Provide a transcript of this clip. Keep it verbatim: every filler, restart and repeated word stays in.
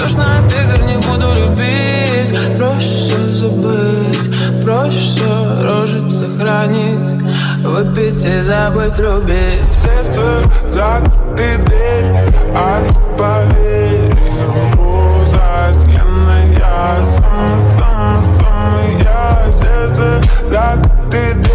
Тошно от игр, не буду любить. Проще забыть, проще рожить сохранить, выпить и забыть любить. Сердце закрытый дверь, а ты поверь ему. Застеленная, самая-самая-самая. Сердце закрытый дверь.